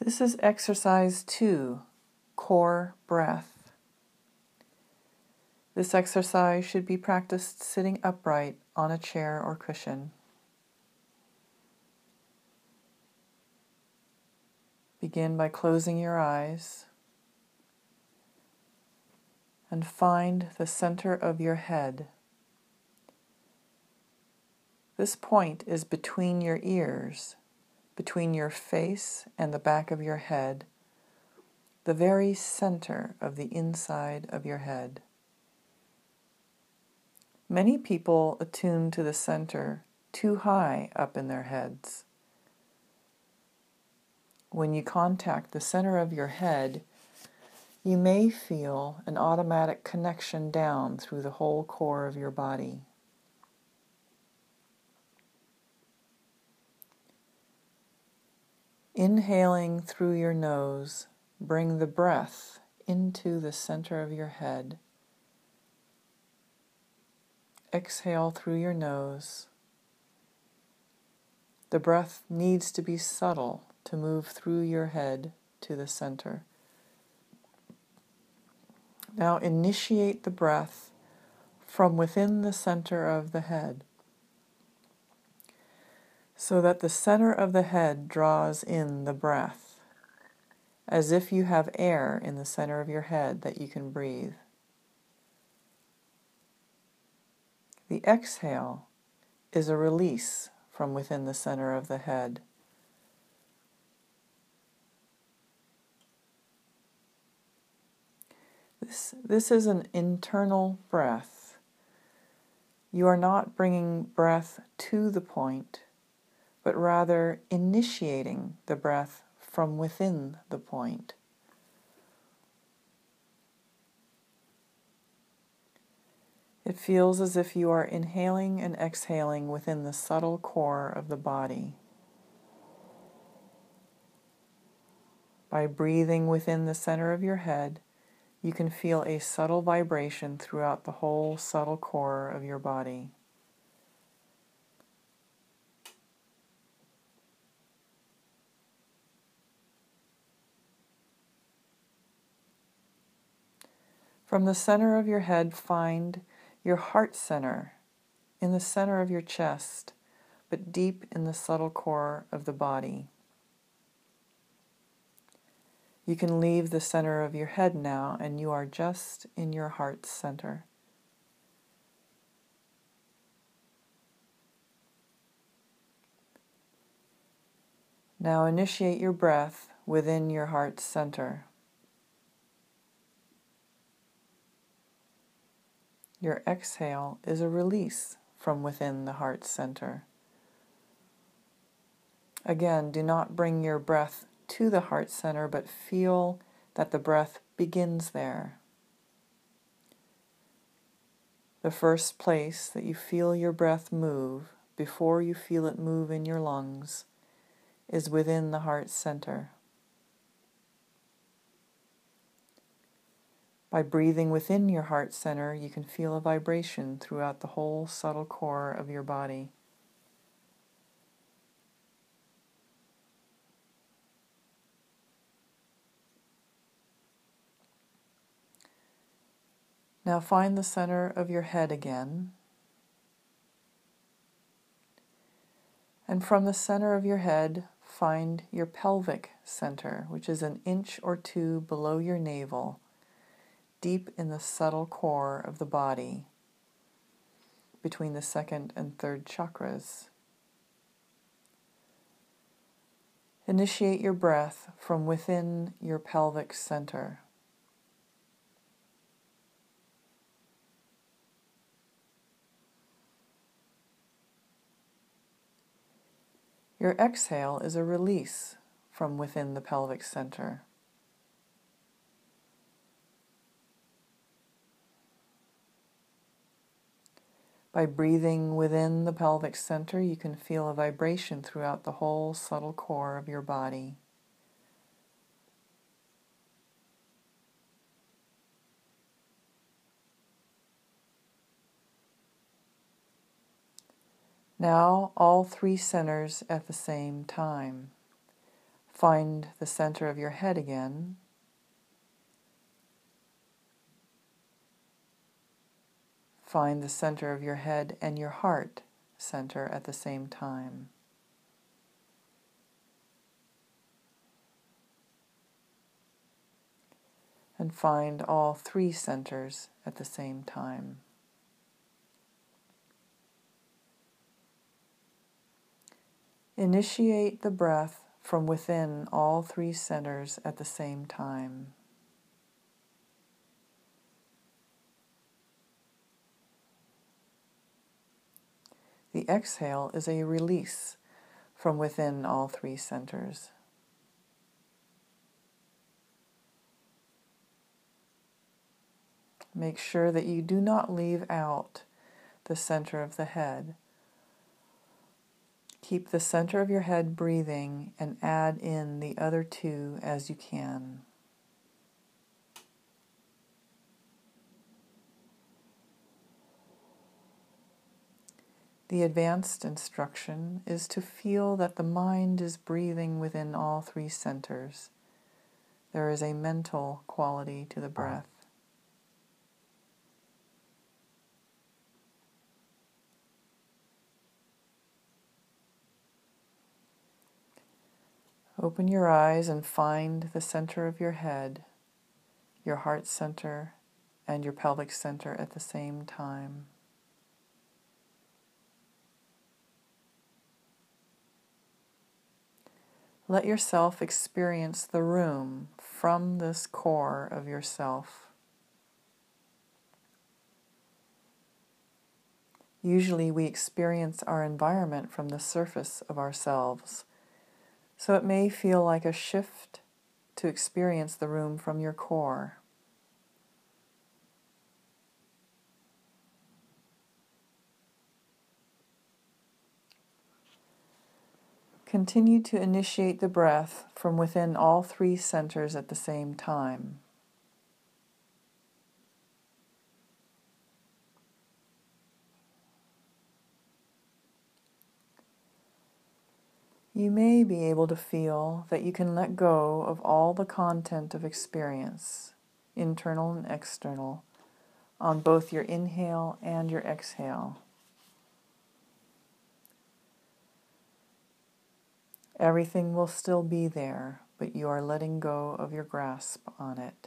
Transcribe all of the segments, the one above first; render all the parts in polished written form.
This is exercise 2, core breath. This exercise should be practiced sitting upright on a chair or cushion. Begin by closing your eyes and find the center of your head. This point is between your ears, between your face and the back of your head, the very center of the inside of your head. Many people attune to the center too high up in their heads. When you contact the center of your head, you may feel an automatic connection down through the whole core of your body. Inhaling through your nose, bring the breath into the center of your head. Exhale through your nose. The breath needs to be subtle to move through your head to the center. Now initiate the breath from within the center of the head, so that the center of the head draws in the breath, as if you have air in the center of your head that you can breathe. The exhale is a release from within the center of the head. This is an internal breath. You are not bringing breath to the point, but rather initiating the breath from within the point. It feels as if you are inhaling and exhaling within the subtle core of the body. By breathing within the center of your head, you can feel a subtle vibration throughout the whole subtle core of your body. From the center of your head, find your heart center in the center of your chest, but deep in the subtle core of the body. You can leave the center of your head now, and you are just in your heart center. Now initiate your breath within your heart center. Your exhale is a release from within the heart center. Again, do not bring your breath to the heart center, but feel that the breath begins there. The first place that you feel your breath move, before you feel it move in your lungs, is within the heart center. By breathing within your heart center, you can feel a vibration throughout the whole subtle core of your body. Now find the center of your head again. And from the center of your head, find your pelvic center, which is an inch or two below your navel, deep in the subtle core of the body, between the second and third chakras. Initiate your breath from within your pelvic center. Your exhale is a release from within the pelvic center. By breathing within the pelvic center, you can feel a vibration throughout the whole subtle core of your body. Now, all three centers at the same time. Find the center of your head again. Find the center of your head and your heart center at the same time. And find all three centers at the same time. Initiate the breath from within all three centers at the same time. The exhale is a release from within all three centers. Make sure that you do not leave out the center of the head. Keep the center of your head breathing and add in the other two as you can. The advanced instruction is to feel that the mind is breathing within all three centers. There is a mental quality to the breath. Open your eyes and find the center of your head, your heart center, and your pelvic center at the same time. Let yourself experience the room from this core of yourself. Usually we experience our environment from the surface of ourselves, so it may feel like a shift to experience the room from your core. Continue to initiate the breath from within all three centers at the same time. You may be able to feel that you can let go of all the content of experience, internal and external, on both your inhale and your exhale. Everything will still be there, but you are letting go of your grasp on it.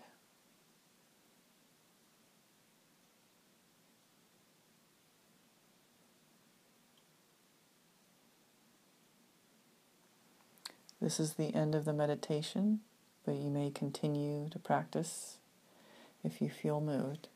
This is the end of the meditation, but you may continue to practice if you feel moved.